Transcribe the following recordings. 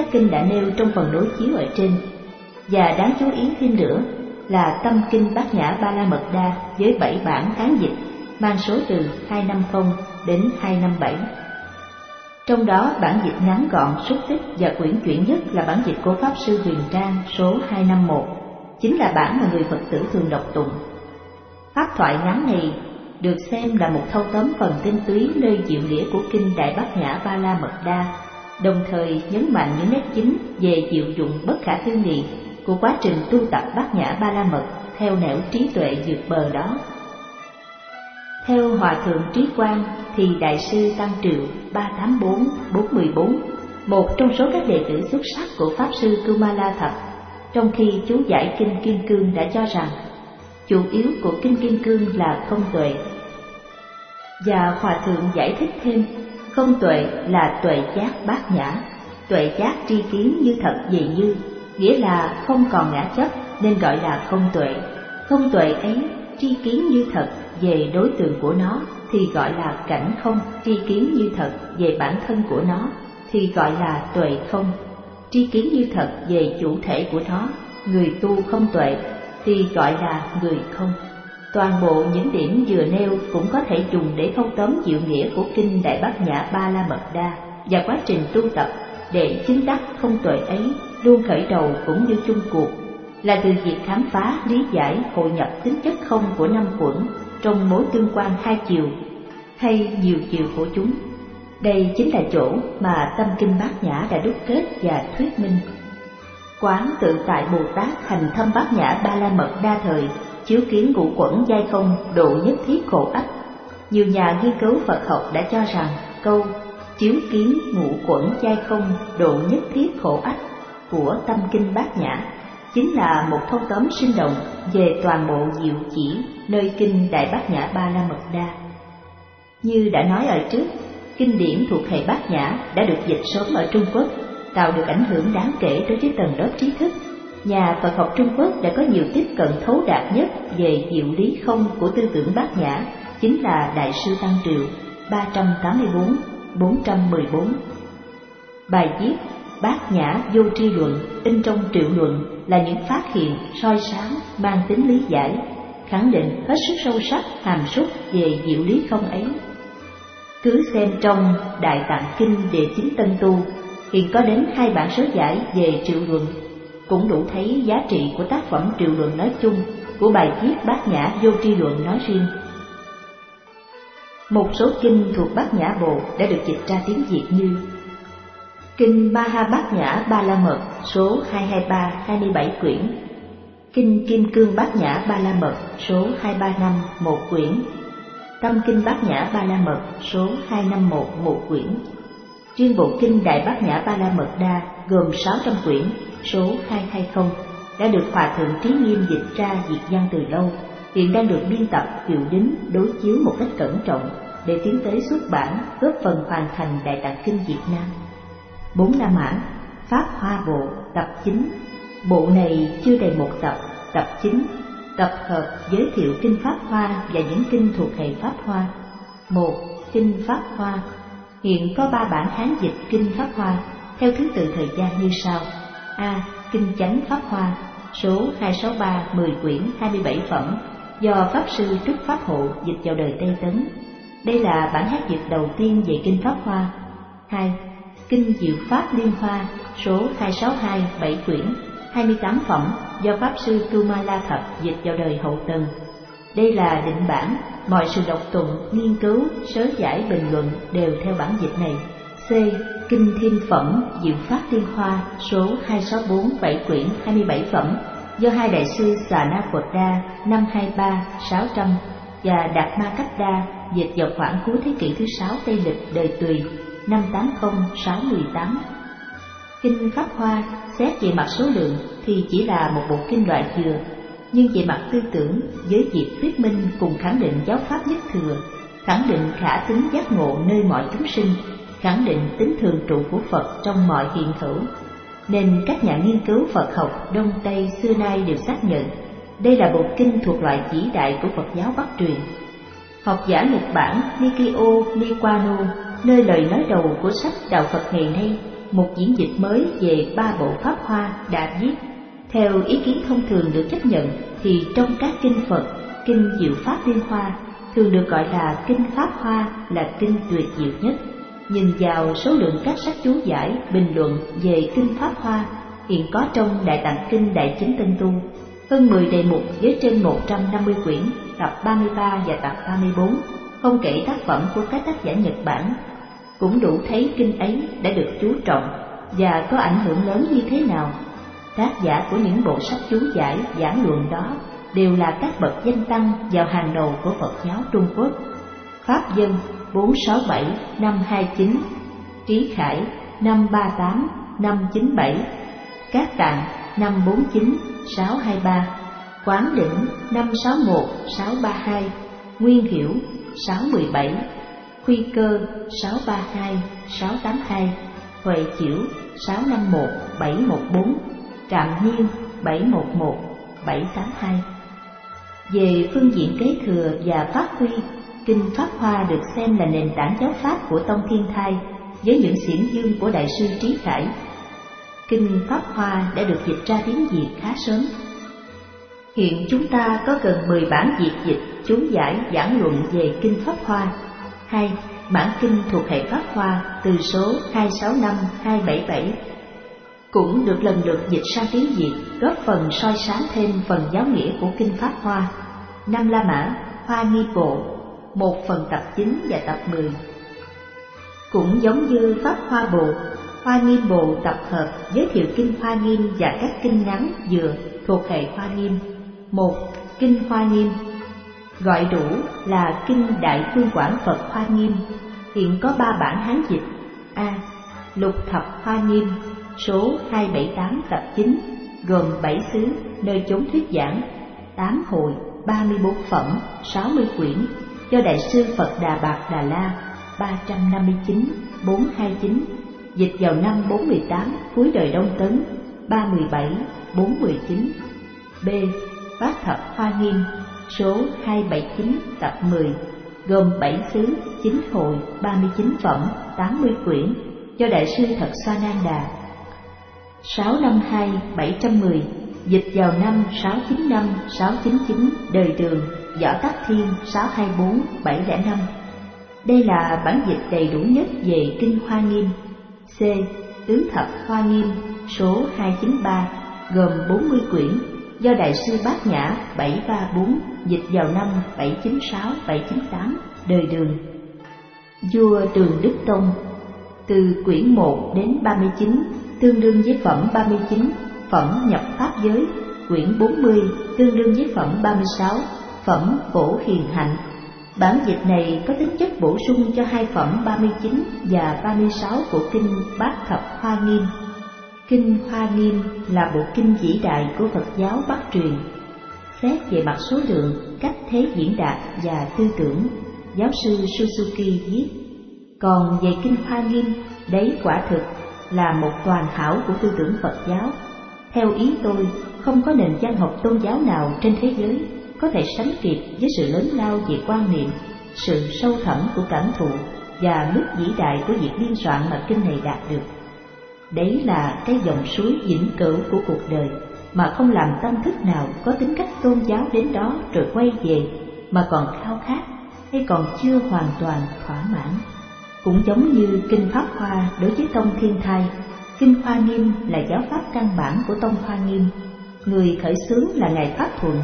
kinh đã nêu trong phần đối chiếu ở trên. Và đáng chú ý thêm nữa là Tâm Kinh Bát Nhã Ba La Mật Đa với 7 bản Hán dịch mang số từ 250 đến 257. Trong đó bản dịch ngắn gọn, xúc tích và quyển chuyển nhất là bản dịch của Pháp Sư Huyền Trang số 251, chính là bản mà người Phật tử thường đọc tụng. Pháp thoại ngắn này được xem là một thâu tóm phần tinh túy nơi diệu nghĩa của Kinh Đại Bát Nhã Ba La Mật Đa, đồng thời nhấn mạnh những nét chính về diệu dụng bất khả tư nghị của quá trình tu tập Bát Nhã Ba La Mật theo nẻo trí tuệ vượt bờ đó. Theo Hòa Thượng Trí Quang thì Đại sư Tăng Triệu 384-414, một trong số các đệ tử xuất sắc của Pháp Sư Kumala Thập, trong khi chú giải Kinh Kim Cương đã cho rằng chủ yếu của Kinh Kim Cương là không tuệ. Và Hòa Thượng giải thích thêm, không tuệ là tuệ giác bát nhã, tuệ giác tri kiến như thật về như, nghĩa là không còn ngã chấp nên gọi là không tuệ. Không tuệ ấy tri kiến như thật về đối tượng của nó thì gọi là cảnh không, tri kiến như thật về bản thân của nó thì gọi là tuệ không, tri kiến như thật về chủ thể của nó, người tu không tuệ thì gọi là người không. Toàn bộ những điểm vừa nêu cũng có thể dùng để thâu tóm diệu nghĩa của Kinh Đại Bát Nhã Ba La Mật Đa và quá trình tu tập để chứng đắc không tuệ ấy luôn khởi đầu cũng như chung cuộc là từ việc khám phá, lý giải, hội nhập tính chất không của năm uẩn trong mối tương quan hai chiều hay nhiều chiều của chúng. Đây chính là chỗ mà Tâm Kinh Bát Nhã đã đúc kết và thuyết minh. Quán tự tại Bồ Tát hành thâm Bát Nhã Ba La Mật Đa thời, chiếu kiến ngũ quẩn giai không độ nhất thiết khổ ách. Nhiều nhà nghiên cứu Phật học đã cho rằng câu chiếu kiến ngũ quẩn giai không độ nhất thiết khổ ách của Tâm Kinh Bát Nhã chính là một thâu tóm sinh động về toàn bộ diệu chỉ nơi Kinh Đại Bát Nhã Ba La Mật Đa. Như đã nói ở trước, kinh điển thuộc hệ Bát Nhã đã được dịch sớm ở Trung Quốc, tạo được ảnh hưởng đáng kể đối với tầng lớp trí thức. Nhà Phật học Trung Quốc đã có nhiều tiếp cận thấu đạt nhất về diệu lý không của tư tưởng Bát Nhã, chính là Đại sư Tăng Triệu 384-414. Bài viết Bát Nhã Vô Tri Luận in trong Triệu Luận là những phát hiện soi sáng mang tính lý giải, khẳng định hết sức sâu sắc hàm súc về diệu lý không ấy. Cứ xem trong Đại Tạng Kinh Địa Chính Tân Tu, hiện có đến 2 bản sớ giải về Triệu Luận, cũng đủ thấy giá trị của tác phẩm Triệu Luận nói chung, của bài viết Bát Nhã Vô Tri Luận nói riêng. Một số kinh thuộc Bát Nhã Bộ đã được dịch ra tiếng Việt như Kinh Maha Bát Nhã Ba La Mật số 223, 27 quyển, Kinh Kim Cương Bát Nhã Ba La Mật số 235, 1 quyển, Tâm Kinh Bát Nhã Ba La Mật số 251, 1 quyển. Riêng bộ Kinh Đại Bát Nhã Ba La Mật Đa gồm 600 quyển số 220 đã được Hòa Thượng Trí Nghiêm dịch ra Việt văn từ lâu, hiện đang được biên tập, hiệu đính, đối chiếu một cách cẩn trọng để tiến tới xuất bản, góp phần hoàn thành Đại Tạng Kinh Việt Nam. 4 La Mã, Pháp Hoa Bộ, tập 9. Bộ này chưa đầy 1 tập, tập 9, tập hợp giới thiệu kinh Pháp Hoa và những kinh thuộc hệ Pháp Hoa. 1. Kinh Pháp Hoa. Hiện có 3 bản Hán dịch kinh Pháp Hoa theo thứ tự thời gian như sau. A. Kinh Chánh Pháp Hoa số 263, 10 quyển, 27 phẩm, do Pháp Sư Trúc Pháp Hộ dịch vào đời Tây Tấn. Đây là bản Hán dịch đầu tiên về kinh Pháp Hoa. 2. Kinh Diệu Pháp Liên Hoa số 262, 7 quyển, 28 phẩm, do Pháp Sư Kumala Thập dịch vào đời Hậu Tần. Đây là định bản, mọi sự đọc tụng, nghiên cứu, sớ giải, bình luận đều theo bản dịch này. C. Kinh Thiên Phẩm Diệu Pháp Liên Hoa số 264, 7 quyển, 27 phẩm, do 2 đại sư Xà Na Phật Đa 523, 600 và Đạt Ma Cách Đa dịch vào khoảng cuối thế kỷ thứ 6 Tây Lịch đời Tùy 580, 618. Kinh Pháp Hoa xét về mặt số lượng thì chỉ là một bộ kinh loại vừa, nhưng về mặt tư tưởng, với việc thuyết minh cùng khẳng định giáo pháp nhất thừa, khẳng định khả tính giác ngộ nơi mọi chúng sinh, khẳng định tính thường trụ của Phật trong mọi hiện hữu, nên các nhà nghiên cứu Phật học Đông Tây xưa nay đều xác nhận đây là bộ kinh thuộc loại vĩ đại của Phật giáo Bắc truyền. Học giả Nhật Bản Nikio Niwano, nơi lời nói đầu của sách Đạo Phật ngày nay, một diễn dịch mới về 3 bộ Pháp Hoa đã viết. Theo ý kiến thông thường được chấp nhận thì trong các kinh Phật, kinh Diệu Pháp Liên Hoa thường được gọi là kinh Pháp Hoa là kinh tuyệt diệu nhất. Nhìn vào số lượng các sách chú giải, bình luận về kinh Pháp Hoa hiện có trong Đại Tạng Kinh Đại Chính Tân Tu, hơn 10 đề mục với trên 150 quyển, tập 33 và tập 34, không kể tác phẩm của các tác giả Nhật Bản, cũng đủ thấy kinh ấy đã được chú trọng và có ảnh hưởng lớn như thế nào. Tác giả của những bộ sách chú giải, giảng luận đó đều là các bậc danh tăng vào hàng đầu của Phật giáo Trung Quốc. Pháp Dân 467 năm 29, Trí Khải năm 38 năm 97, Cát Tạng năm 49 623, Quán Đỉnh năm 61 632, Nguyên Hiểu 617, Khuy Cơ 632 682, Huệ Chiểu 651 714, Trạm Nhiên 711 782. Về phương diện kế thừa và phát huy, kinh Pháp Hoa được xem là nền tảng giáo pháp của Tông Thiên Thai với những xiển dương của Đại sư Trí Khải. Kinh Pháp Hoa đã được dịch ra tiếng Việt khá sớm. Hiện chúng ta có gần 10 bản Việt dịch, chú giải, giảng luận về kinh Pháp Hoa. 2. Bản kinh thuộc hệ Pháp Hoa từ số 265, 277 cũng được lần lượt dịch sang tiếng Việt, góp phần soi sáng thêm phần giáo nghĩa của kinh Pháp Hoa. 5 La Mã, Hoa Nghiêm Bộ, một phần tập 9 và tập 10. Cũng giống như Pháp Hoa Bộ, Hoa Nghiêm Bộ tập hợp giới thiệu kinh Hoa Nghiêm và các kinh ngắn vừa thuộc hệ Hoa Nghiêm. 1. Kinh Hoa Nghiêm, gọi đủ là kinh Đại Phương Quảng Phật Hoa Nghiêm, hiện có 3 bản Hán dịch. A. Lục Thập Hoa Nghiêm, số 278 tập 9, gồm 7 xứ nơi chốn thuyết giảng, 8 hội, 34 phẩm, 60 quyển, do Đại sư Phật Đà Bạt Đà La 359 429, dịch vào năm 418 cuối đời Đông Tấn 317 419. B. Bát Thập Hoa Nghiêm, số 279 tập 10, gồm 7 xứ, 9 hội, 39 phẩm, 80 quyển, do Đại sư Thật Sa Nan Đà 652 710, dịch vào năm 695 699 đời Đường, Võ Tắc Thiên 624 705. Đây là bản dịch đầy đủ nhất về kinh Hoa Nghiêm. C. Tứ Thập Hoa Nghiêm, số 293, gồm 40 quyển, do Đại sư Bát Nhã 734, dịch vào năm 796 798 đời Đường, vua Đường Đức Tông. Từ quyển 1 đến 39 tương đương với phẩm 39, phẩm nhập pháp giới. Quyển 40 tương đương với phẩm 36, phẩm phổ hiền hạnh. Bản dịch này có tính chất bổ sung cho 2 phẩm 39 và 36 của kinh Bát Thập Hoa Nghiêm. Kinh Hoa Nghiêm là bộ kinh vĩ đại của Phật giáo Bắc truyền. Xét về mặt số lượng, cách thế diễn đạt và tư tưởng, giáo sư Suzuki viết: còn về kinh Hoa Nghiêm, đấy quả thực là một toàn hảo của tư tưởng Phật giáo. Theo ý tôi, không có nền văn học tôn giáo nào trên thế giới có thể sánh kịp với sự lớn lao về quan niệm, sự sâu thẳm của cảm thụ và mức vĩ đại của việc biên soạn mà kinh này đạt được. Đấy là cái dòng suối vĩnh cửu của cuộc đời mà không làm tâm thức nào có tính cách tôn giáo đến đó rồi quay về, mà còn khao khát hay còn chưa hoàn toàn thỏa mãn. Cũng giống như kinh Pháp Hoa đối với Tông Thiên Thai, kinh Hoa Nghiêm là giáo pháp căn bản của Tông Hoa Nghiêm. Người khởi xướng là Ngài Pháp Thuận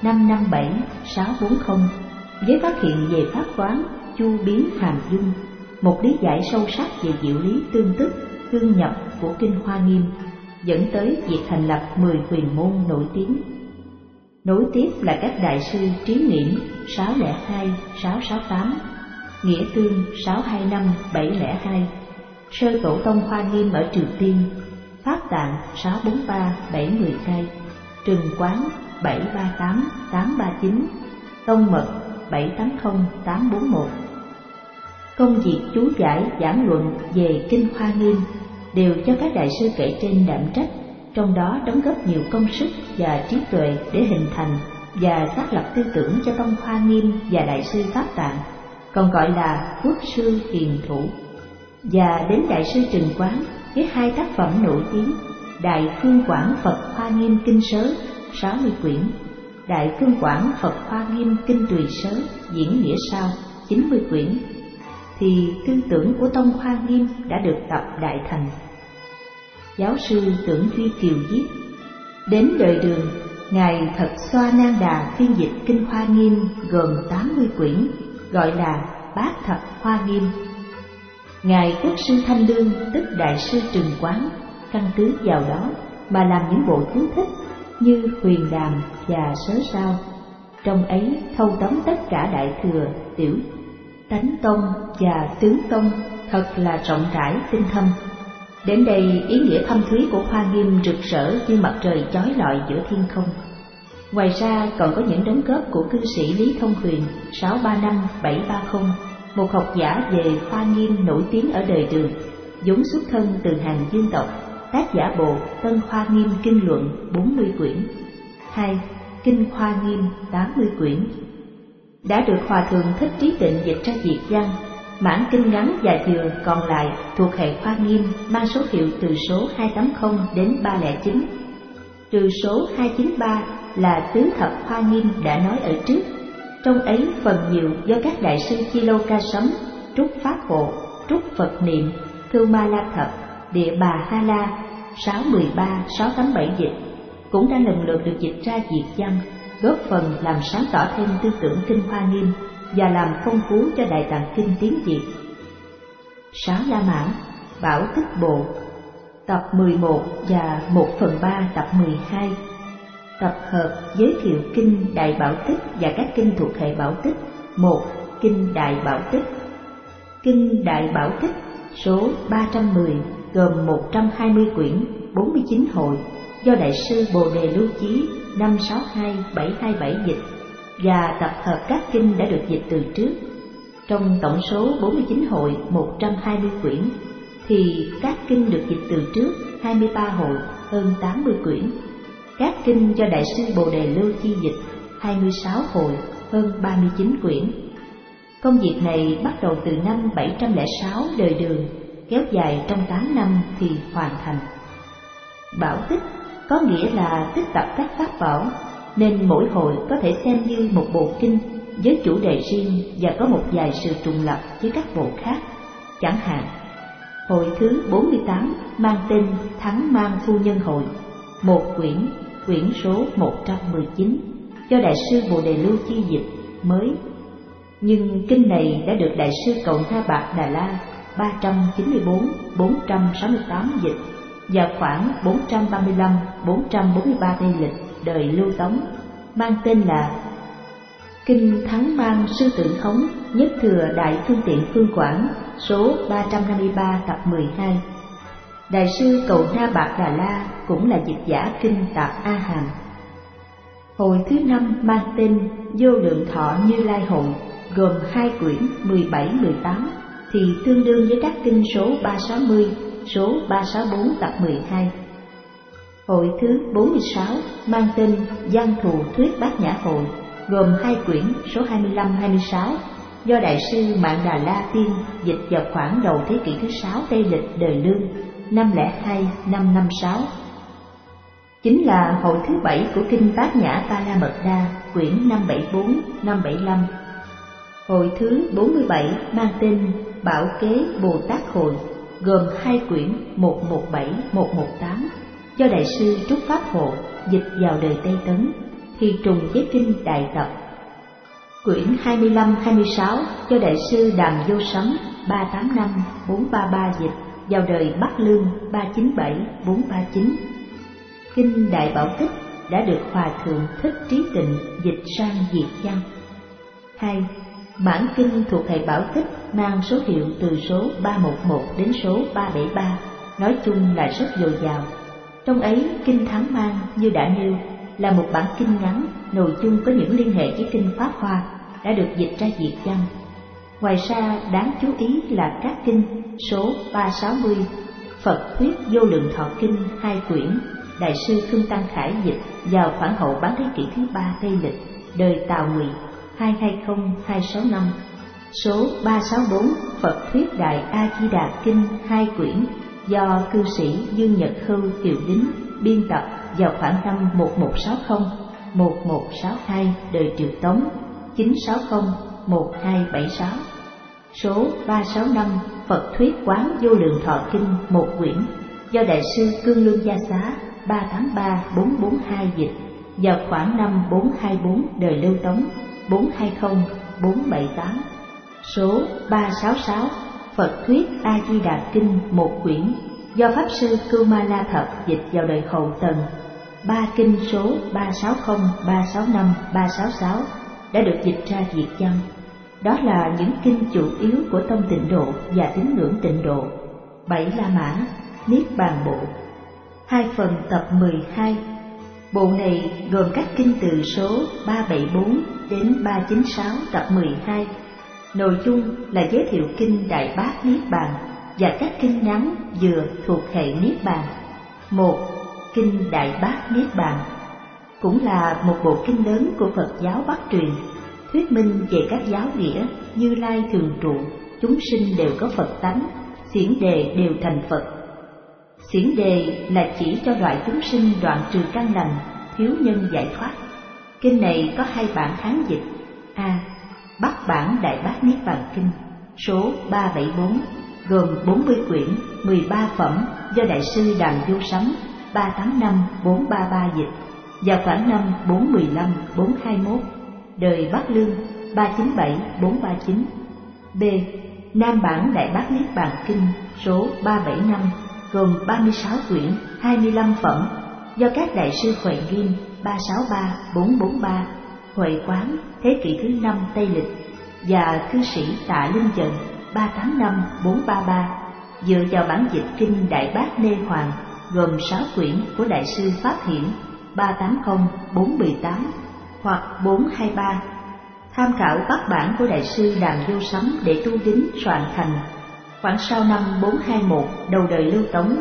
557-640, với phát hiện về pháp quán, chu biến hàm dung, một lý giải sâu sắc về diệu lý tương tức, tương nhập của kinh Hoa Nghiêm, dẫn tới việc thành lập 10 huyền môn nổi tiếng. Nối tiếp là các đại sư Trí Nghiễm 602-668, Nghĩa Tương 625-702, Sơ Tổ Tông Hoa Nghiêm ở Triều Tiên, Pháp Tạng 643-712, Trừng Quán 738-839, Tông Mật 780-841. Công việc chú giải giảng luận về kinh Hoa Nghiêm đều cho các đại sư kể trên đảm trách, trong đó đóng góp nhiều công sức và trí tuệ để hình thành và xác lập tư tưởng cho Tông Hoa Nghiêm và Đại sư Pháp Tạng, còn gọi là Quốc sư Hiền Thủ. Và đến Đại sư Trừng Quán với 2 tác phẩm nổi tiếng: Đại Phương Quảng Phật Hoa Nghiêm Kinh Sớ 60 quyển, Đại Phương Quảng Phật Hoa Nghiêm Kinh Tùy Sớ diễn nghĩa sao 90 quyển, thì tư tưởng của Tông Hoa Nghiêm đã được tập đại thành. Giáo sư Tưởng Duy Kiều viết: đến đời Đường, Ngài Thật Xoa Nan Đà phiên dịch Kinh Hoa Nghiêm gồm 80 quyển, gọi là Bát Thập Hoa Nghiêm. Ngài Quốc sư Thanh Lương, tức Đại sư Trừng Quán, căn cứ vào đó mà làm những bộ chú thích như Huyền Đàm và Sớ Sao. Trong ấy thâu tóm tất cả Đại Thừa, Tiểu Tánh Tông và Tướng Tông, thật là rộng rãi tinh thâm. Đến đây ý nghĩa thâm thúy của Hoa Nghiêm rực rỡ như mặt trời chói lọi giữa thiên không. Ngoài ra còn có những đóng góp của cư sĩ Lý Thông Huyền 635-730, một học giả về Hoa Nghiêm nổi tiếng ở đời Đường, vốn xuất thân từ hàng Dương tộc, tác giả bộ Tân Hoa Nghiêm Kinh Luận 40 quyển, 2. Kinh Hoa Nghiêm 80 quyển. Đã được Hòa Thượng Thích Trí Tịnh dịch ra Việt văn. Mãn kinh ngắn và vừa còn lại thuộc hệ Hoa Nghiêm mang số hiệu từ số 280 đến 309. Trừ số 293 là Tứ Thập Hoa Nghiêm đã nói ở trước. Trong ấy phần nhiều do các đại sư Chi Lô Ca Sấm, Trúc Pháp Hộ, Trúc Phật Niệm, Cưu Ma La Thập, Địa Bà Ha La 613, 687 dịch, cũng đã lần lượt được dịch ra Việt văn, góp phần làm sáng tỏ thêm tư tưởng Kinh Hoa Nghiêm và làm phong phú cho Đại Tạng Kinh tiếng Việt. Sáu La Mã, Bảo Tích Bộ, tập 11 và 1/3 tập 12. Tập hợp giới thiệu kinh Đại Bảo Tích và các kinh thuộc hệ Bảo Tích. 1. Kinh Đại Bảo Tích. Kinh Đại Bảo Tích số 310 gồm 120 quyển, 49 hội, do Đại sư Bồ Đề Lưu Chí 562-727 dịch, và tập hợp các kinh đã được dịch từ trước. Trong tổng số 49 hội 120 quyển, thì các kinh được dịch từ trước 23 hội hơn 80 quyển. Các kinh do Đại sư Bồ Đề Lưu Chi dịch 26 hội hơn 39 quyển. Công việc này bắt đầu từ năm 706 đời Đường, kéo dài trong 8 năm thì hoàn thành. Bảo tích có nghĩa là tích tập các pháp bảo, nên mỗi hội có thể xem như một bộ kinh với chủ đề riêng và có một vài sự trùng lập với các bộ khác. Chẳng hạn, hội thứ 48 mang tên Thắng Mang Phu Nhân Hội, một quyển, quyển số 119, do Đại sư Bồ Đề Lưu Chi dịch mới. Nhưng kinh này đã được Đại sư Cậu Na Bạc Đà La 394-468 dịch và khoảng 435-443 Tây lịch đời Lưu Tống, mang tên là Kinh Thắng Mang Sư Tử Thống Nhất Thừa Đại Phương Tiện Phương Quảng số 353 tập 12. Đại sư Cậu Na Bạc Đà La cũng là dịch giả kinh Tạp A Hàm. Hội thứ 5 mang tên Vô Lượng Thọ Như Lai Hội, gồm 2 quyển 17-18, thì tương đương với các kinh số 360, số 364 tập 12. Hội thứ 46 mang tên Giang Thù Thuyết Bát Nhã Hội, gồm 2 quyển số 25-26, do Đại sư Mạn Đà La Tiên dịch vào khoảng đầu thế kỷ thứ 6 Tây lịch đời Lương 502-556. Chính là hội thứ 7 của kinh Bát Nhã Ba La Mật Đa, quyển 574-575. Hội thứ 47 mang tên Bảo Kế Bồ Tát Hội, gồm 2 quyển 117-118, do Đại sư Trúc Pháp Hộ dịch vào đời Tây Tấn, thì trùng với kinh Đại Tập. Quyển 25-26 do Đại sư Đàm Vô Sấm 385-433 dịch vào đời Bắc Lương 397-439. Kinh Đại Bảo Tích đã được Hòa Thượng Thích Trí Tịnh dịch sang Việt văn. 2. Mãn kinh thuộc hệ Bảo Tích mang số hiệu từ số 311 đến số 373, nói chung là rất dồi dào. Trong ấy, kinh Thắng Mang như đã nêu là một bản kinh ngắn, nội dung có những liên hệ với kinh Pháp Hoa, đã được dịch ra Việt văn. Ngoài ra, đáng chú ý là các kinh số 360, Phật Thuyết Vô Lượng Thọ Kinh 2 quyển, Đại sư Khương Tăng Khải dịch vào khoảng hậu bán thế kỷ thứ 3 Tây lịch, đời Tào Ngụy 220-265, số 364, Phật Thuyết Đại A Di Đà Kinh 2 quyển, do cư sĩ Dương Nhật Hưu Kiều Đính biên tập vào khoảng năm 1160-1162 đời Triệu Tống 960-1276. Số 365 Phật Thuyết Quán Vô Lượng Thọ Kinh 1 quyển do Đại sư Cương Lương Gia Xá 383-442 dịch vào khoảng năm 424 đời Lưu Tống 420-478. Số 366 Phật Thuyết A Di Đà Kinh 1 quyển do Pháp sư Cưu Ma La Thập dịch vào đời Hậu Tần. 3 kinh số 360, 365, 366 đã được dịch ra Việt văn. Đó là những kinh chủ yếu của tông Tịnh Độ và tín ngưỡng Tịnh Độ. 7 La Mã, Niết Bàn Bộ. 2 phần tập 12. Bộ này gồm các kinh từ số 374 đến 396 tập 12. Nội dung là giới thiệu kinh Đại Bát Niết Bàn và các kinh ngắn vừa thuộc hệ Niết Bàn. 1. Kinh Đại Bát Niết Bàn cũng là một bộ kinh lớn của Phật giáo Bắc truyền, thuyết minh về các giáo nghĩa Như Lai thường trụ, chúng sinh đều có Phật tánh, xiển đề đều thành Phật. Xiển đề là chỉ cho loại chúng sinh đoạn trừ căn lành, thiếu nhân giải thoát. Kinh này có 2 bản Hán dịch. A. Bắc bản Đại Bát Niết Bàn Kinh số 374 gồm 40 quyển, 13 phẩm do Đại sư Đàm Vô Sấm 385-433 dịch vào khoảng năm 415-421 đời Bắc Lương 397-439. B. Nam bản Đại Bát Niết Bàn Kinh số 375 gồm 36 quyển, 25 phẩm do các đại sư Huệ Nghiêm 363-443, Huệ Quán thế kỷ thứ 5 Tây Lịch và cư sĩ Tạ Linh Trần 385-433 dựa vào bản dịch kinh Đại Bát Nê Hoàng gồm 6 quyển của đại sư Pháp Hiển 380-418 hoặc 423, tham khảo các bản của đại sư Đàm Vô Sấm để Tu Đính soạn thành khoảng sau năm 421 đầu đời Lưu Tống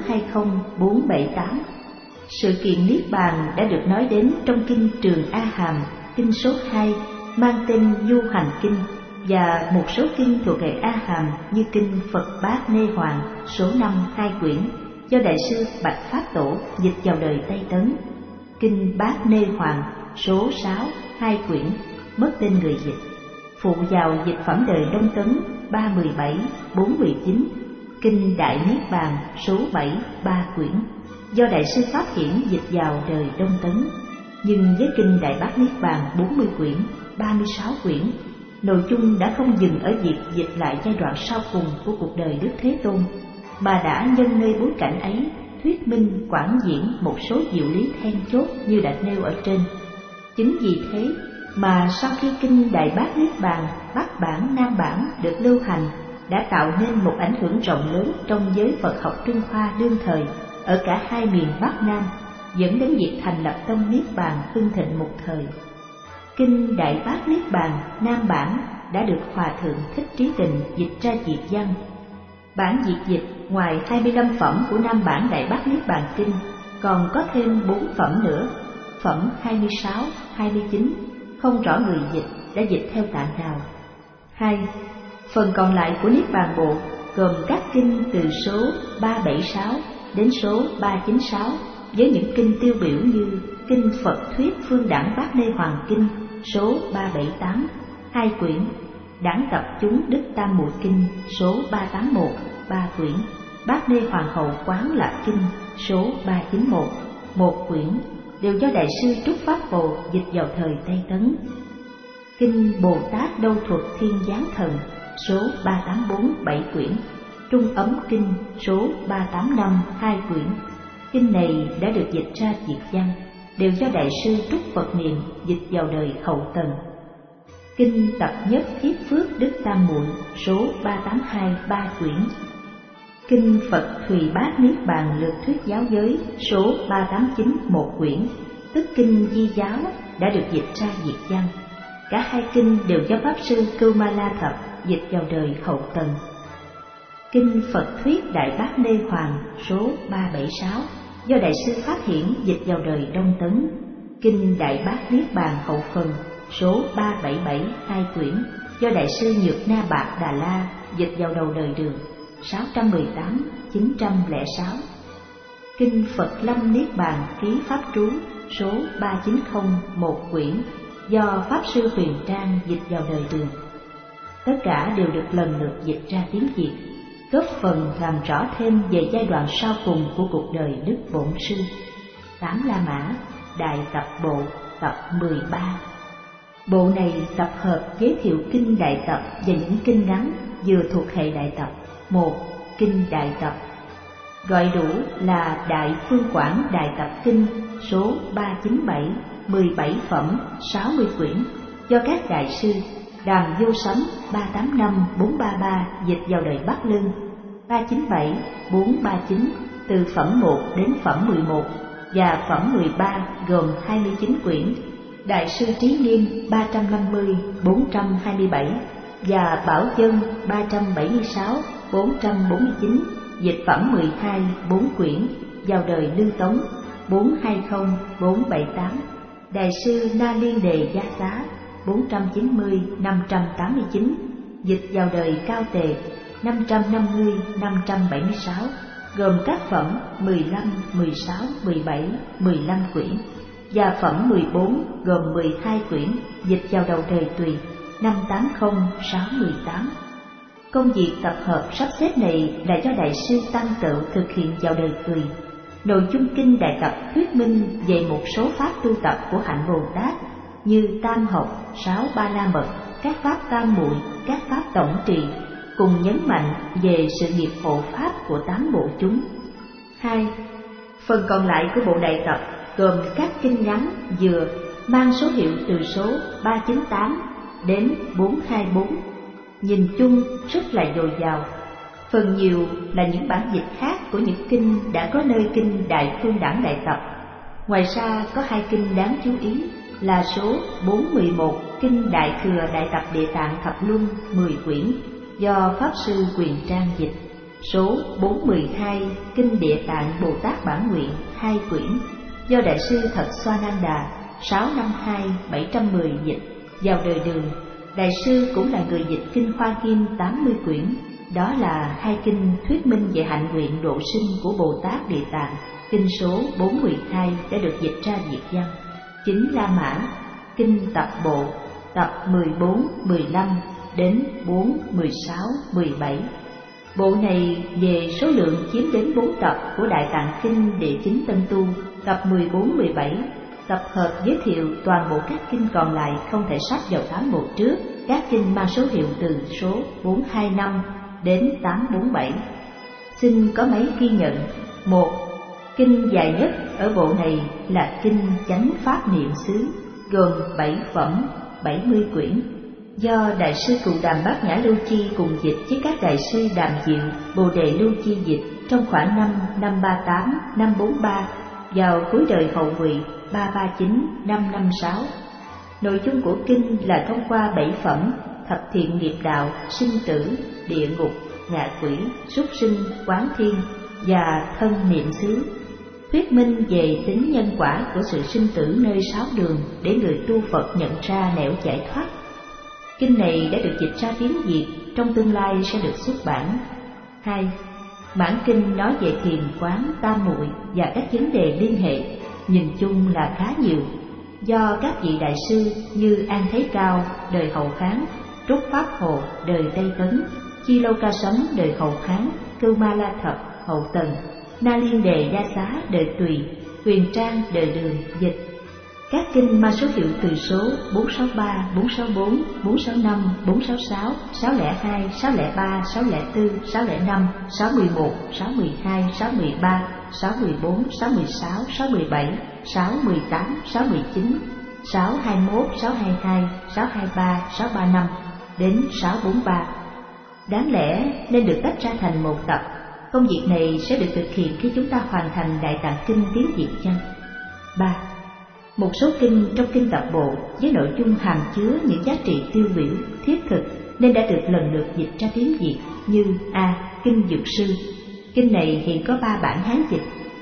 420-478. Sự kiện Niết Bàn đã được nói đến trong kinh Trường A Hàm, kinh số 2 mang tên Du Hành Kinh và một số kinh thuộc hệ A Hàm như kinh Phật Bát Nê Hoàng số 5 2 quyển do đại sư Bạch Pháp Tổ dịch vào đời Tây Tấn, kinh Bát Nê Hoàng số 6 2 quyển mất tên người dịch, phụ vào dịch phẩm đời Đông Tấn 317-419, kinh Đại Niết Bàn số 7 3 quyển do đại sư Pháp Hiển dịch vào đời Đông Tấn. Nhưng với kinh Đại Bát Niết Bàn 40 quyển, 36 quyển, nội dung đã không dừng ở việc dịch lại giai đoạn sau cùng của cuộc đời Đức Thế Tôn, mà đã nhân nơi bối cảnh ấy thuyết minh quảng diễn một số diệu lý then chốt như đã nêu ở trên. Chính vì thế mà sau khi kinh Đại Bát Niết Bàn Bắc bản Nam bản được lưu hành, đã tạo nên một ảnh hưởng rộng lớn trong giới Phật học Trung Hoa đương thời ở cả hai miền Bắc Nam, dẫn đến việc thành lập tông Niết Bàn hưng thịnh một thời. Kinh Đại Bát Niết Bàn Nam bản đã được Hòa thượng Thích Trí Tình dịch ra Việt văn. Bản Việt dịch ngoài 25 phẩm của Nam bản Đại Bát Niết Bàn Kinh còn có thêm 4 phẩm nữa, phẩm 26, 29, không rõ người dịch đã dịch theo tạng nào. 2. Phần còn lại của Niết Bàn Bộ gồm các kinh từ số 376 đến số 396 với những kinh tiêu biểu như kinh Phật Thuyết Phương Đẳng Bát Nê Hoàng Kinh số 378 2 quyển, Đẳng Tập Chúng Đức Tam Muội Kinh số 381 3 quyển, Bát Nê Hoàng Hậu Quán Lạc Kinh số 391 1 quyển, đều do đại sư Trúc Pháp Hồ dịch vào thời Tây Tấn. Kinh Bồ Tát Đâu Thuật Thiên Giáng Thần số 384 7 quyển, Trung Ấm Kinh số 385 2 quyển. Kinh này đã được dịch ra Việt văn, đều do đại sư Trúc Phật Niệm dịch vào đời Hậu Tần. Kinh Tập Nhất Thiết Phước Đức Tam Muội số 382 3 quyển. Kinh Phật Thùy Bát Niết Bàn Lược Thuyết Giáo Giới số 389 1 quyển, tức kinh Di Giáo đã được dịch ra Việt văn. Cả hai kinh đều do Pháp sư Cưu Ma La Thập dịch vào đời Hậu Tần. Kinh Phật Thuyết Đại Bát Nê Hoàng số 376 do đại sư Pháp Hiển dịch vào đời Đông Tấn. Kinh Đại Bát Niết Bàn Hậu Phần số 377 2 quyển do đại sư Nhược Na Bạc Đà La dịch vào đầu đời Đường 618 906. Kinh Phật Lâm Niết Bàn Ký Pháp Trú số 390 một quyển do Pháp Sư Huyền Trang dịch vào đời Đường. Tất cả đều được lần lượt dịch ra tiếng Việt, góp phần làm rõ thêm về giai đoạn sau cùng của cuộc đời Đức Bổn Sư. Tám La Mã Đại Tập Bộ tập 13. Bộ này tập hợp giới thiệu kinh Đại Tập và những kinh ngắn vừa thuộc hệ Đại Tập. 1. Kinh Đại Tập, gọi đủ là Đại Phương Quảng Đại Tập Kinh số 397, 17 phẩm, 60 quyển, do các đại sư Đàm Vô Sấm 385 433 dịch vào đời Bắc Lương, 397 439 từ phẩm 1 đến phẩm 11 và phẩm 13 gồm 29 quyển. Đại sư Trí Nghiêm 350 427 và Bảo Dân 376 449 dịch phẩm 12 4 quyển vào đời Lư Tống 420 478. Đại sư Na Liên Đề Gia Xá 490 589 dịch vào đời Cao Tề 550 576 gồm các phẩm 15, 16, 17, 15 quyển và phẩm 14 gồm 12 quyển dịch vào đầu đời Tùy 580 618. Công việc tập hợp sắp xếp này là do Đại sư Tăng Tự thực hiện vào đời Tùy. Nội dung kinh Đại Tập thuyết minh về một số pháp tu tập của hạnh Bồ Tát như tam học, 6 ba la mật, các pháp tam muội, các pháp tổng trì, cùng nhấn mạnh về sự nghiệp hộ pháp của 8 bộ chúng. 2. Phần còn lại của bộ Đại Tập gồm các kinh ngắn vừa mang số hiệu từ số 398 đến 424, nhìn chung rất là dồi dào. Phần nhiều là những bản dịch khác của những kinh đã có nơi kinh Đại Phương Đẳng Đại Tập. Ngoài ra có 2 kinh đáng chú ý là số 411 kinh Đại Thừa Đại Tập Địa Tạng Thập Luân 10 quyển do Pháp Sư Quyền Trang dịch, số 412 kinh Địa Tạng Bồ Tát Bản Nguyện 2 quyển do Đại sư Thật Xoa Nan Đà 652 710 dịch vào đời Đường. Đại sư cũng là người dịch kinh Hoa Nghiêm 80 quyển, đó là 2 kinh thuyết minh về hạnh nguyện độ sinh của Bồ Tát Địa Tạng. Kinh số 412 đã được dịch ra Việt văn. 9 La Mã kinh Tập Bộ tập 14, 15 đến 4, 16, 17. Bộ này về số lượng chiếm đến 4 tập của Đại Tạng Kinh Địa Chính Tân Tu tập 14, 17. Tập hợp giới thiệu toàn bộ các kinh còn lại không thể sắp vào 8 bộ trước. Các kinh mang số hiệu từ số 425 đến 847. Xin có mấy ghi nhận. 1. Kinh dài nhất ở bộ này là kinh Chánh Pháp Niệm Xứ, gồm 7 phẩm, 70 quyển, do Đại sư Cụ Đàm Bát Nhã Lưu Chi cùng dịch với các đại sư Đàm Diệu, Bồ Đề Lưu Chi dịch trong khoảng năm 538, 543 vào cuối đời Hậu Ngụy 339, 556. Nội dung của kinh là thông qua 7 phẩm thập thiện nghiệp đạo, sinh tử, địa ngục, ngạ quỷ, súc sinh, quán thiên và thân niệm xứ, thuyết minh về tính nhân quả của sự sinh tử nơi 6 đường để người tu Phật nhận ra nẻo giải thoát. Kinh này đã được dịch ra tiếng Việt, trong tương lai sẽ được xuất bản. 2. Bản kinh nói về thiền quán, tam muội và các vấn đề liên hệ, nhìn chung là khá nhiều, do các vị đại sư như An Thế Cao đời Hậu Kháng, Trúc Pháp Hồ đời Tây Tấn, Chi Lâu Ca Sấm đời Hậu Kháng, Cưu Ma La Thập Hậu Tần, Na Liên Đề Gia Xá đời Tùy, Huyền Trang đời Đường dịch. Các kinh mang số hiệu từ số 463, 464, 465, 466, 602, 603, 604, 605, 611, 612, 613, 614, 616, 617, 618, 619, 621, 622, 623, 635 đến 643. Đáng lẽ nên được tách ra thành một tập. Công việc này sẽ được thực hiện khi chúng ta hoàn thành Đại Tạng Kinh tiếng Việt chăng? 3. Một số kinh trong kinh Tập Bộ với nội dung hàm chứa những giá trị tiêu biểu, thiết thực nên đã được lần lượt dịch ra tiếng Việt như Kinh Dược Sư. Kinh này hiện có 3 bản Hán dịch.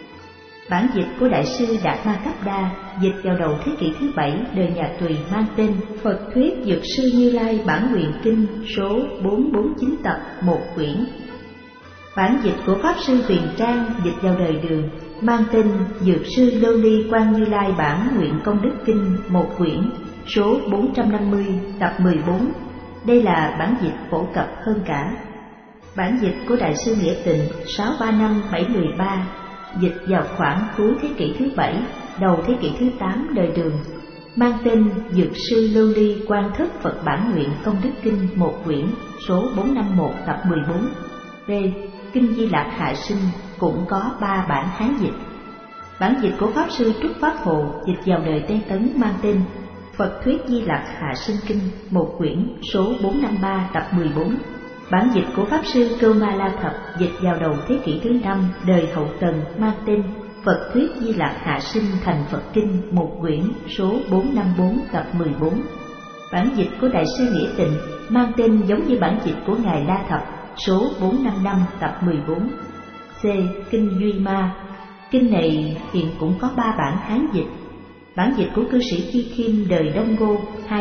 Bản dịch của Đại sư Đạt Ma Cấp Đa dịch vào đầu thế kỷ thứ 7 đời nhà Tùy mang tên Phật Thuyết Dược Sư Như Lai Bản Nguyện Kinh số 449 tập 1 quyển. Bản dịch của Pháp Sư Huyền Trang dịch vào đời Đường mang tên Dược Sư Lưu Ly Quan Như Lai Bản Nguyện Công Đức Kinh, một quyển, số 450, tập 14. Đây là bản dịch phổ cập hơn cả. Bản dịch của Đại sư Nghĩa Tịnh 635-713, dịch vào khoảng cuối thế kỷ thứ 7, đầu thế kỷ thứ 8 đời Đường, mang tên Dược Sư Lưu Ly Quan Thất Phật Bản Nguyện Công Đức Kinh, một quyển, số 451, tập 14. B. Kinh Di Lạc Hạ Sinh cũng có 3 bản Hán dịch. Bản dịch của Pháp Sư Trúc Pháp Hồ dịch vào đời Tây Tấn mang tên Phật Thuyết Di Lạc Hạ Sinh Kinh, một quyển, số 453, tập 14. Bản dịch của Pháp Sư Cưu Ma La Thập dịch vào đầu thế kỷ thứ 5 đời Hậu Tần mang tên Phật Thuyết Di Lạc Hạ Sinh Thành Phật Kinh, một quyển, số 454, tập 14. Bản dịch của Đại sư Nghĩa Tịnh mang tên giống như bản dịch của Ngài La Thập, số 455, tập 14. C. Kinh Duy Ma. Kinh này hiện cũng có 3 bản Hán dịch. Bản dịch của cư sĩ Thi Khiêm đời Đông Ngô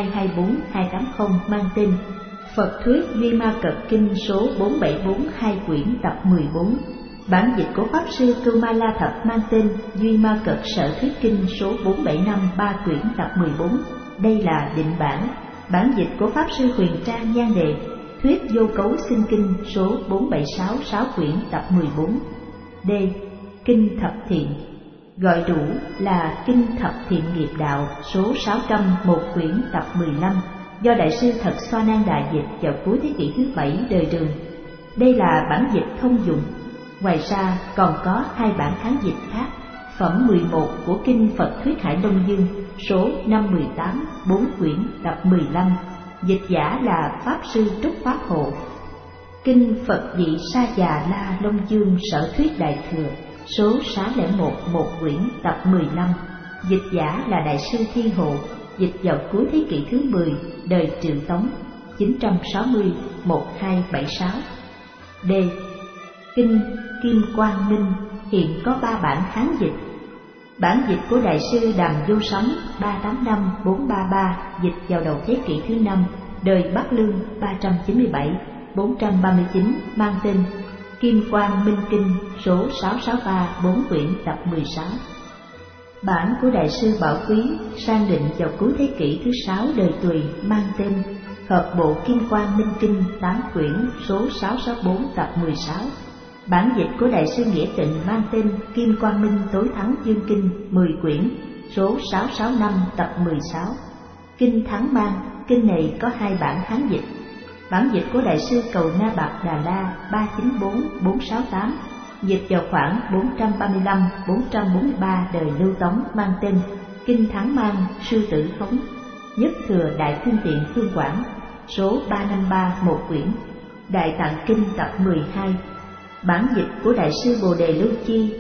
224280 mang tên Phật Thuyết Duy Ma Cật Kinh, số 474, 2 quyển, tập 14. Bản dịch của Pháp Sư Cưu Ma La Thập mang tên Duy Ma Cật Sở Thuyết Kinh, số 475, 3 quyển, tập 14. Đây là định bản. Bản dịch của Pháp Sư Huyền Trang Nhan Đề Thuyết Vô Cấu Sinh Kinh, số 476, 6 quyển, tập 14. D. Kinh Thập Thiện, gọi đủ là Kinh Thập Thiện Nghiệp Đạo, số 600, 1 quyển, tập 15, do Đại sư Thật Xoa Nan Đà dịch vào cuối thế kỷ thứ 7 đời Đường. Đây là bản dịch thông dụng. Ngoài ra còn có 2 bản Hán dịch khác. Phẩm 11 của Kinh Phật Thuyết Hải Long Dương, số 518, 4 quyển, tập 15, dịch giả là Pháp Sư Trúc Pháp Hộ. Kinh Phật Dị Sa Già La Long Dương Sở Thuyết Đại Thừa, số 601, 1 quyển, tập 15, dịch giả là Đại sư Thi Hộ, dịch vào cuối thế kỷ thứ 10 đời Triệu Tống 960-1276. D. Kinh Kim Quang Minh hiện có 3 bản Hán dịch. Bản dịch của Đại sư Đàm Du Sấm 385-433 dịch vào đầu thế kỷ thứ 5 đời Bắc Lương 397-439 mang tên Kim Quang Minh Kinh, số 663, 4 quyển, tập 16. Bản của Đại sư Bảo Quý sang định vào cuối thế kỷ thứ 6 đời Tùy mang tên Hợp Bộ Kim Quang Minh Kinh, 8 quyển, số 664, tập 16. Bản dịch của Đại sư Nghĩa Tịnh mang tên Kim Quang Minh Tối Thắng Dương Kinh, 10 quyển, số 665, tập 16. Kinh Thắng Mang, kinh này có 2 bản Hán dịch. Bản dịch của Đại sư Cầu Na Bạc Đà La 394-468 dịch vào khoảng 435-443 đời Lưu Tống mang tên Kinh Thắng Mang Sư Tử Khống, Nhất Thừa Đại Phương Tiện Phương Quảng, số 353, 1 quyển, Đại Tạng Kinh tập 12. Bản dịch của Đại sư Bồ Đề Lưu Chi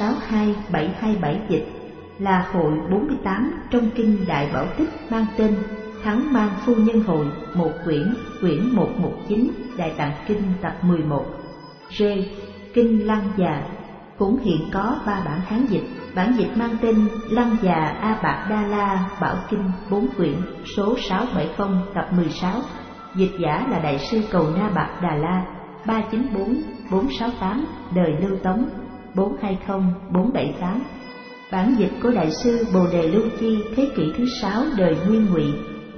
562-727 dịch là hội 48 trong Kinh Đại Bảo Tích mang tên Thắng Mang Phu Nhân Hội, 1 quyển, quyển 119, Đại Tạng Kinh tập 11. D. Kinh Lăng Già cũng hiện có 3 bản Hán dịch. Bản dịch mang tên Lăng Già A Bạc Đa La Bảo Kinh, 4 quyển, số 670, tập 16, dịch giả là Đại sư Cầu Na Bạc Đà La 394-468 đời Lưu Tống 420-478. Bản dịch của Đại sư Bồ Đề Lưu Chi thế kỷ thứ 6 đời Nguyên Ngụy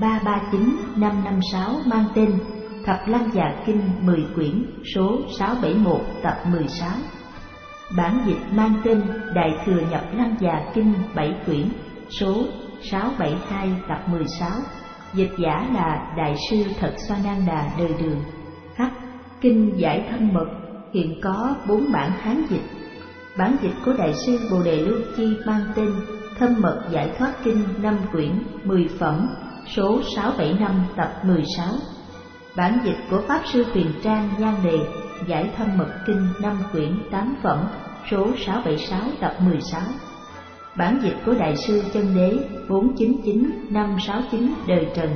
339-556 mang tên Thập Lăng Già Kinh, 10 quyển, số 671, tập 16. Bản dịch mang tên Đại Thừa Nhập Lăng Già Kinh, 7 quyển, số 672, tập 16, dịch giả là Đại sư Thật Xoa Nan Đà đời Đường. H. Kinh Giải Thân Mật hiện có 4 bản Hán dịch. Bản dịch của Đại sư Bồ Đề Lưu Chi mang tên Thâm Mật Giải Thoát Kinh, 5 quyển, 10 phẩm, số 675, tập 16. Bản dịch của Pháp Sư Huyền Trang Nhan Đề Giải Thâm Mật Kinh, 5 quyển, 8 phẩm, số 676, tập 16. Bản dịch của Đại sư Chân Đế 499-569 đời Trần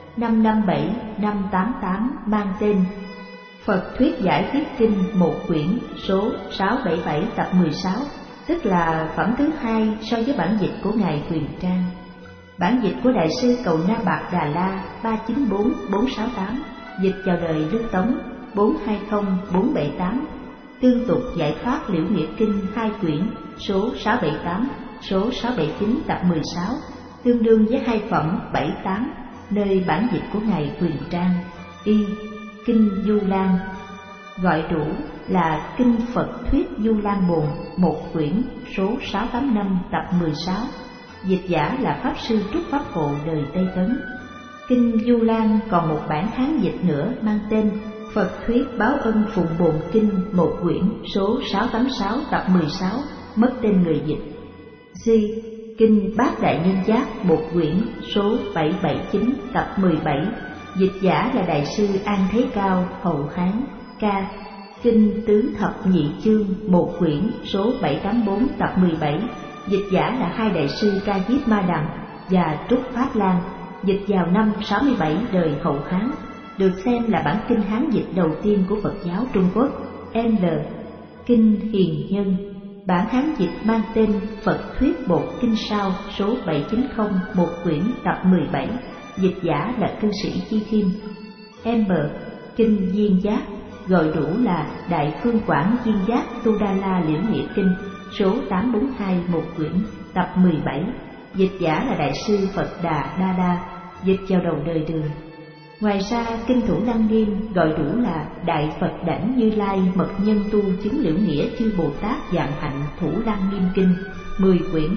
557-588 mang tên Phật Thuyết Giải Thuyết Kinh, 1 quyển, số 677, tập 16, tức là phẩm thứ 2 so với bản dịch của Ngài Huyền Trang. Bản dịch của Đại sư Cầu Na Bạc Đà La 394-468 dịch vào đời Lưu Tống 420-478 Tương tục giải thoát liễu nghĩa kinh 2 quyển, số 678, số 679 tập 16, tương đương với 2 phẩm 78, nơi bản dịch của ngài Huyền Trang. Y. Kinh Du Lan, gọi đủ là Kinh Phật Thuyết Du Lan Bồn, 1 quyển, số 685 tập 16, dịch giả là Pháp Sư Trúc Pháp Hộ đời Tây Tấn. Kinh Du Lan còn một bản Hán dịch nữa mang tên Phật Thuyết Báo Ân Phụng Bồn Kinh, 1 quyển, số 686 tập 16, mất tên người dịch. G. Kinh Bát Đại Nhân Giác, 1 quyển, số 779 tập 17, dịch giả là Đại sư An Thế Cao, hậu Hán. K. Kinh Tứ Thập Nhị Chương, 1 quyển, số 784 tập 17, dịch giả là 2 đại sư Ca Diếp Ma Đằng và Trúc Pháp Lan, dịch vào năm 67 đời hậu Hán, được xem là bản kinh Hán dịch đầu tiên của Phật giáo Trung Quốc. L. Kinh Hiền Nhân, bản Hán dịch mang tên Phật Thuyết Bột Kinh Sao, số 790, 1 quyển, tập 17, dịch giả là cư sĩ Chi Khiêm. M. Kinh Duyên Giác, gọi đủ là Đại Phương Quảng Duyên Giác Tu Đa La Liễu Nghĩa Kinh, số 842, 1 quyển, tập 17, dịch giả là Đại sư Phật Đà Đa Đa, dịch vào đầu đời Đường. Ngoài ra, Kinh Thủ Lăng Nghiêm gọi đủ là Đại Phật Đảnh Như Lai Mật Nhân Tu Chứng Liễu Nghĩa Chư Bồ Tát Vạn Hạnh Thủ Lăng Nghiêm Kinh, 10 quyển,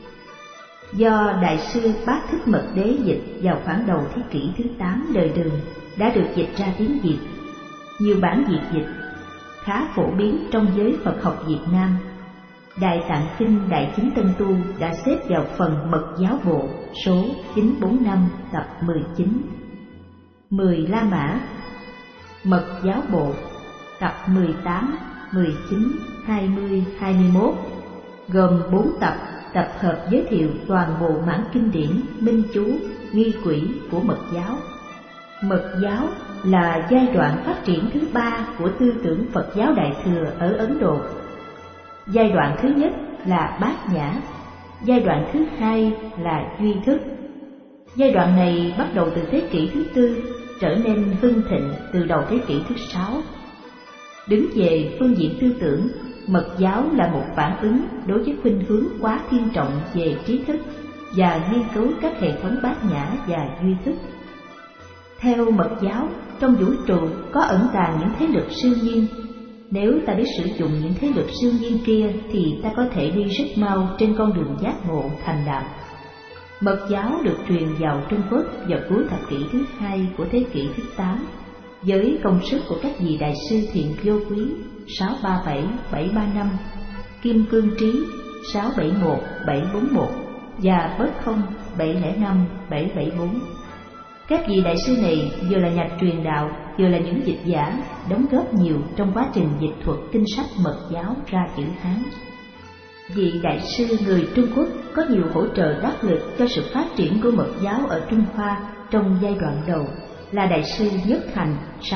do Đại sư Bát Thích Mật Đế dịch vào khoảng đầu thế kỷ thứ 8 đời Đường, đã được dịch ra tiếng Việt. Nhiều bản Việt dịch khá phổ biến trong giới Phật học Việt Nam. Đại Tạng Kinh Đại Chính Tân Tu đã xếp vào phần Mật Giáo Bộ, số 945 tập 19. 10 La Mã, Mật Giáo Bộ, tập 18, 19, 20, 21, gồm 4 tập, tập hợp giới thiệu toàn bộ mảng kinh điển, minh chú, nghi quỹ của Mật Giáo. Mật Giáo là giai đoạn phát triển thứ 3 của tư tưởng Phật giáo Đại Thừa ở Ấn Độ. Giai đoạn thứ nhất là Bát Nhã, giai đoạn thứ 2 là Duy Thức. Giai đoạn này bắt đầu từ thế kỷ thứ 4, trở nên hưng thịnh từ đầu thế kỷ thứ 6. Đứng về phương diện tư tưởng, Mật Giáo là một phản ứng đối với khuynh hướng quá thiên trọng về trí thức và nghiên cứu các hệ thống Bát Nhã và Duy Thức. Theo Mật Giáo, trong vũ trụ có ẩn tàng những thế lực siêu nhiên. Nếu ta biết sử dụng những thế lực siêu nhiên kia thì ta có thể đi rất mau trên con đường giác ngộ thành đạo. Mật Giáo được truyền vào Trung Quốc vào cuối thập kỷ thứ 2 của thế kỷ thứ 8, với công sức của các vị đại sư Thiện Vô Quý 637, 735, Kim Cương Trí 671, 741 và Bất Không 705, 774. Các vị đại sư này vừa là nhà truyền đạo, vừa là những dịch giả, đóng góp nhiều trong quá trình dịch thuật kinh sách Mật Giáo ra chữ Hán. Vị đại sư người Trung Quốc có nhiều hỗ trợ đắc lực cho sự phát triển của Mật Giáo ở Trung Hoa trong giai đoạn đầu, là đại sư Nhất Hành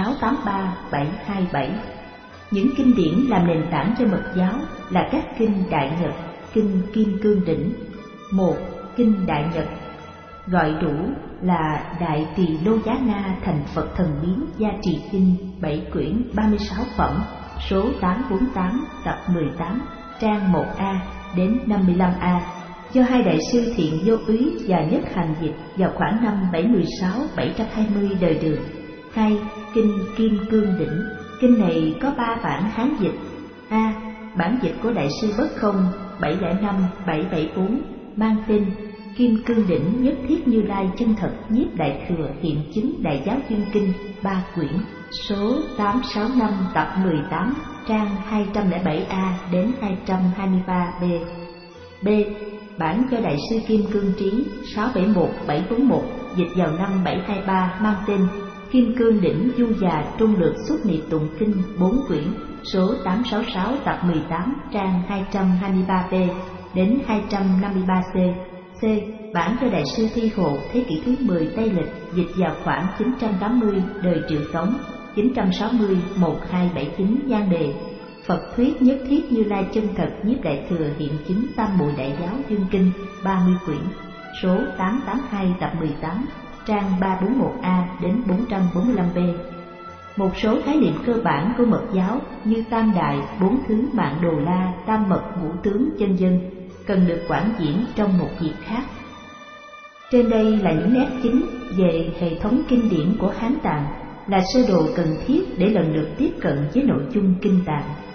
683-727. Những kinh điển làm nền tảng cho Mật Giáo là các kinh Đại Nhật, kinh Kim Cương Đỉnh. 1. Kinh Đại Nhật, gọi đủ là Đại Tỳ Lô Giá Na Thành Phật Thần Biến Gia Trì Kinh, 7 quyển, 36 phẩm, số 848 tập 18, trang 1A đến 55A, do 2 đại sư Thiện Vô Úy và Nhất Hành dịch vào khoảng năm 716-720 đời Đường. 2. Kinh Kim Cương Đỉnh. Kinh này có 3 bản Hán dịch. A. Bản dịch của đại sư Bất Không 705-774 mang tên Kim Cương Đỉnh Nhất Thiết Như Lai Chân Thật Nhiếp Đại Thừa Hiện Chứng Đại Giáo Dương Kinh, 3 quyển, số 865 tập 18, trang 207A đến 223B. B. Bản do đại sư Kim Cương Trí 671-741 dịch vào năm 723 mang tên Kim Cương Đỉnh Du Già Trung Lược Xuất Niệm Tụng Kinh, 4 quyển, số 866 tập 18, trang 223B đến 253C. C. Bản do đại sư Thi Hộ thế kỷ thứ 10 Tây Lịch dịch vào khoảng 980 đời Triệu Tống, 960-1279 nhan đề Phật Thuyết Nhất Thiết Như Lai Chân Thật Nhiếp Đại Thừa Hiện Chứng Tam Muội Đại Giáo Dương Kinh, 30 quyển, số 882 tập 18, trang 341A đến 445B. một số khái niệm cơ bản của Mật giáo như tam đại, bốn thứ mạng đồ la, tam mật, ngũ tướng, vân vân cần được quảng diễn trong một dịp khác. Trên đây là những nét chính về hệ thống kinh điển của Hán Tạng, là sơ đồ cần thiết để lần lượt tiếp cận với nội dung kinh Tạng.